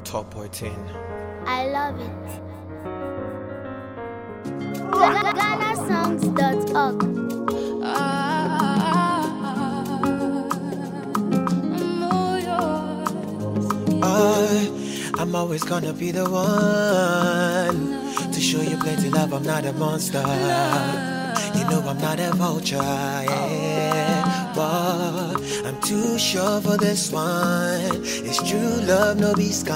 Top boy thing. I love it. GhanaSongs.org. I'm always gonna be the one to show you plenty love. I'm not a monster. You know I'm not a vulture, yeah. But I'm too sure for this one. It's true love, no be scam.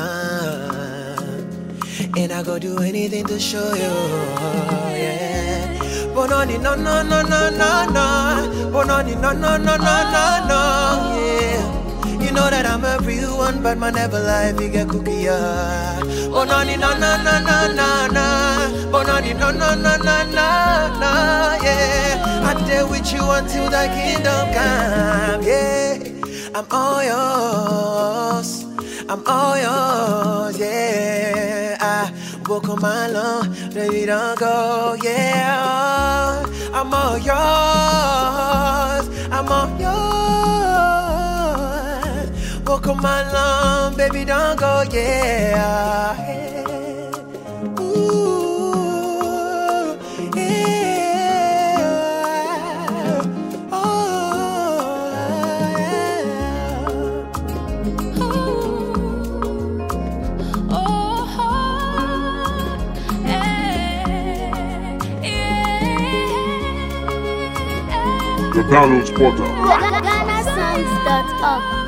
And I go do anything to show you, yeah. But no, no, no, no, no, no, no. But no, no, no, no, no, no, yeah. You know that I'm a real one, but man never lie, big a cookie, yeah. Oh, no, no, no, no, no, no, no. Oh, no, no, no, no, no, no, no, yeah. I'm there with you until the kingdom come, yeah. I'm all yours, I'm all yours, yeah. I walk on my lawn, baby, don't go, yeah. I'm all yours, I'm all yours. Walk on my lawn, baby, don't go, yeah. Ooh, yeah. Oh, yeah. The download spotter. GhanaSongs.org.